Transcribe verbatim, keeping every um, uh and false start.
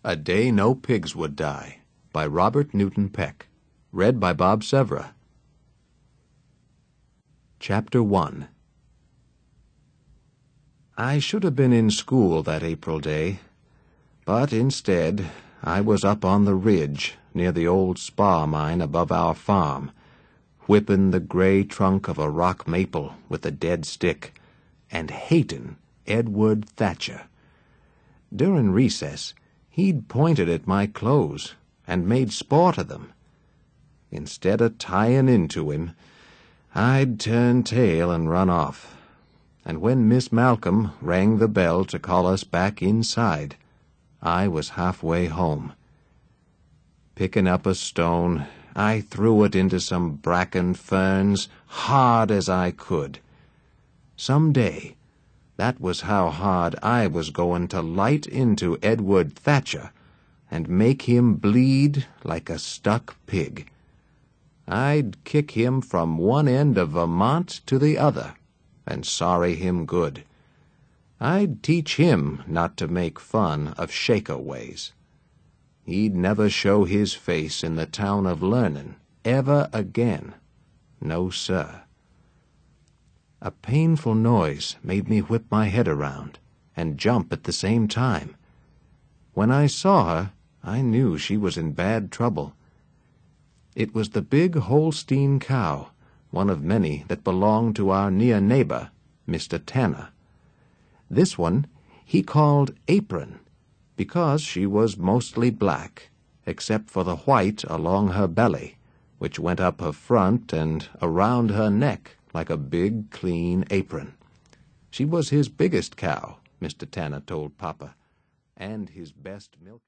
A Day No Pigs Would Die by Robert Newton Peck. Read by Bob Severa. Chapter one. I should have been in school that April day, but instead I was up on the ridge near the old spar mine above our farm, whippin' the gray trunk of a rock maple with a dead stick, and hatin' Edward Thatcher. Durin' recess, he'd pointed at my clothes and made sport of them. Instead of tyin' into him, I'd turn tail and run off, and when Miss Malcolm rang the bell to call us back inside, I was halfway home. Picking up a stone, I threw it into some bracken ferns hard as I could. Some day, that was how hard I was going to light into Edward Thatcher and make him bleed like a stuck pig. I'd kick him from one end of Vermont to the other, and sorry him good. I'd teach him not to make fun of Shaker ways. He'd never show his face in the town of Learnin' ever again. No, sir. A painful noise made me whip my head around and jump at the same time. When I saw her, I knew she was in bad trouble. It was the big Holstein cow, one of many that belonged to our near neighbor, Mister Tanner. This one he called Apron, because she was mostly black, except for the white along her belly, which went up her front and around her neck like a big, clean apron. She was his biggest cow, Mister Tanner told Papa, and his best milk.